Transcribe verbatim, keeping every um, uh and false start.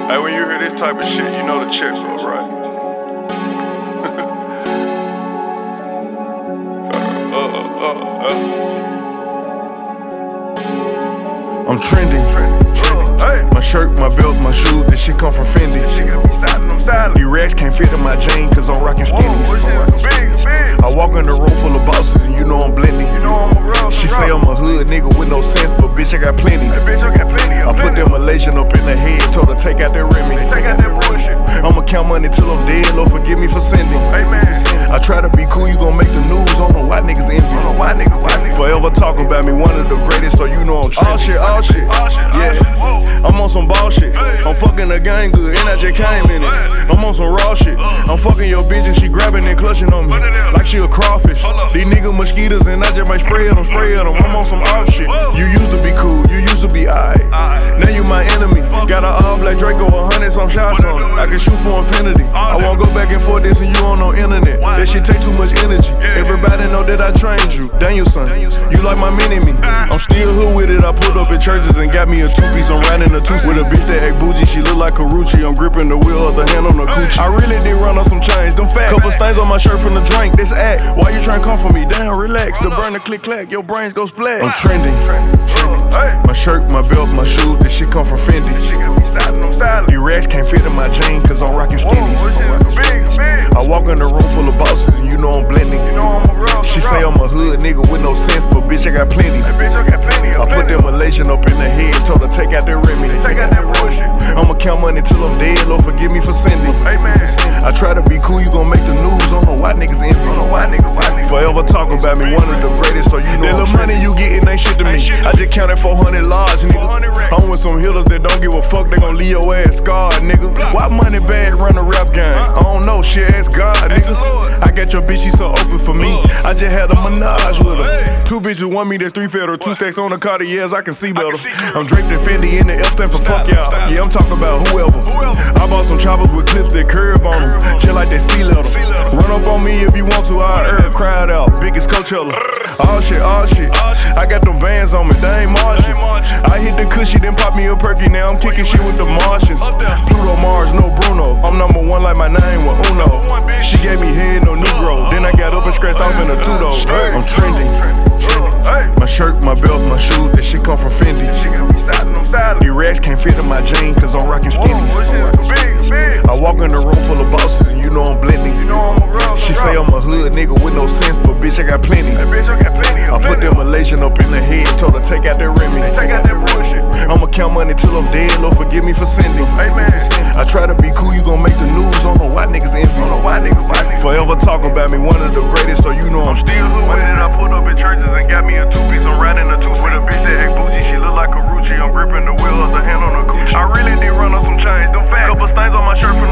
Hey, when you hear this type of shit, you know the check up, right? uh, uh, uh, uh. I'm trending. Hey. My shirt, my belt, my shoes, this shit come from Fendi. These racks can't fit in my jeans cause I'm rockin' skinnies. I walk in the room full of bosses and you know I'm blending. She say I'm a hood nigga with no sense, but bitch I got plenty. I put that Malaysian up in the head, told her take out that Remy. I'ma count money till I'm dead, Lord forgive me for sending. I try to be cool, you gon' make the news, I don't know why niggas envy. Forever talking about me, one of the greatest, so you know I'm trending. All shit, all shit, yeah. I'm on some ball shit. I'm fucking the gang good, and I just came in it. I'm on some raw shit. I'm fucking your bitch and she grabbing and clutching on me like she a crawfish. These nigga mosquitoes and I just might spray them, spray them. I'm on some off shit. You used to be cool, you used to be aight. Now you my enemy. Got a all black Draco, a hundred some shots on it. I can shoot for infinity. I won't go back and forth this and you on no internet. That shit take too much energy. Everybody know that I trained you. Danielson, you like my mini-me. I'm still hood with it. I pulled up in churches and got me a two-piece. I'm riding a two with a bitch that act bougie. She look like Karuchi. I'm gripping the wheel of the hand on the coochie. I really did run on some chains. Them facts. Couple stains on my shirt from the drink. This act. Why you trying to come for me? Damn, relax. The burner click clack. Your brains go splat. I'm trending. My shirt, my belt, my shoes. This shit come from Fendi. These racks can't fit in my jeans cause I'm rockin' skinnies. I walk in the room full of bosses and you know I'm blending. She say I'm a hood nigga with no sense, but bitch I got plenty. I put that Malaysian up in the head, told her take out that Remy. I'ma count money till I'm dead, Lord forgive me for sending. I try to be cool, you gon' make the news, I don't know why niggas envy. Forever talking about me, one of the greatest, so you know that little money you gettin' ain't shit to me. I just counted four hundred large, nigga. I'm with some hitters that don't give a fuck, they gon' leave your ass scarred, nigga. Why money bag run a rap game? I don't know, shit, ask God, nigga. I got your bitch, she so open for me. I just had a menage with her. Two bitches want me, that three federal. Two stacks on the Cartiers, I can see better. I'm draped in Fendi in the F stand for fuck y'all. Yeah, I'm talking about whoever. I bought some choppers with clips that curve on them, just like that sea leather. Run up on me if you want to, I heard crowd out. Biggest Coachella. All shit, all shit. I got them bands on me, they ain't marching. I hit the cushy, then pop me a perky. Now I'm kicking shit with the Martians. Pluto, Mars, no Bruno. I'm number one like my name was Uno. She gave me head, no Negro. Then I got up and scratched off in a two-door. I'm trending. My shirt, my belt, my shoes, this shit come from Fendi. These racks can't fit in my jeans cause I'm rockin' skinnies. I walk in the room full of bosses and you know I'm blending. She say I'm a hood nigga with no sense, but bitch I got plenty. I put that Malaysian up in the head, told her take out that Remy. I'ma count money till I'm dead, Lord forgive me for sending. I try to be cool, you gon' make the news, I don't know why niggas envy. Forever talking about me, one of the greatest, so you know I'm still hood with it. I pulled up in churches and got me a two-piece. I'm riding a two with a bitch that act bougie. She look like Karuchi. I'm gripping the wheel of the hand on the coochie. I really did run on some chains. Them facts. Couple stains on my shirt from